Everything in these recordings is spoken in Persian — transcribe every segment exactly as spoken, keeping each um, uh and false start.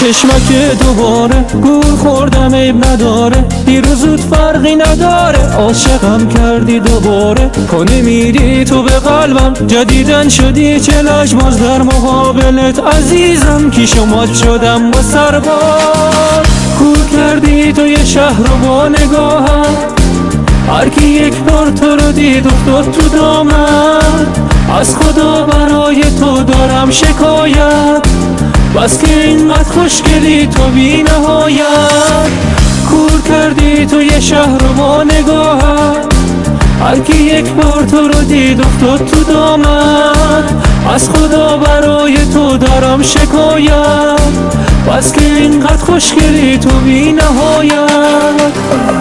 چشمک دوباره گول خوردم عیب نداره، دیروزت فرقی نداره، عاشقم کردی دوباره. کنی میری تو به قلبم، جدیدن شدی چه لجباز در مقابلت عزیزم، کی شما شدم با سربار. کور کردی تو یه شهر رو با نگاهم، هر کی یک بار تو رو دید افتاد تو دامن. از خدا برای تو دارم شکایت، بس که اینقدر خوشگلی تو بی نهایت. کور کردی تو یه شهر رو با نگاهم، هر کی یک بار تو رو دید افتاد تو دامن. از خدا برای تو دارم شکایت، بس که اینقدر خوشگلی تو بی نهایت.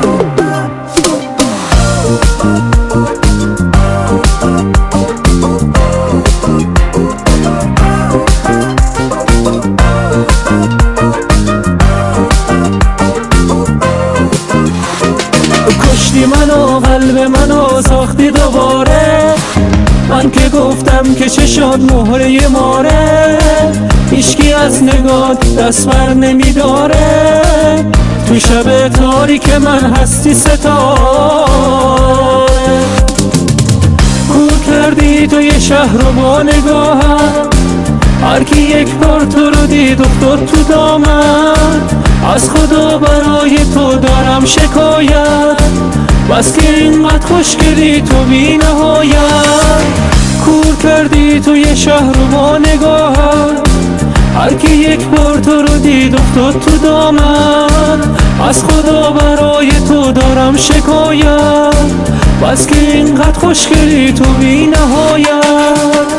کشتی منو قلب منو ساختی دوباره، من که گفتم که چشات مهره ماره. هیچکی از نگات دست بر نمیداره، تو شب تاریک من هستی ستاره. کور کردی تو یه شهر رو با نگاهم، هر کی یک بار تو رو دید افتاد تو دامن. از خدا برای تو دارم شکایت، بس که اینقدر خوشگلی تو بی نهایت. کور کردی تو یه شهر رو با نگاهم، هر کی یک بار تو رو دید افتاد تو دامن. از خدا برای تو دارم شکایت، بس که اینقدر خوشگلی تو بی نهایت.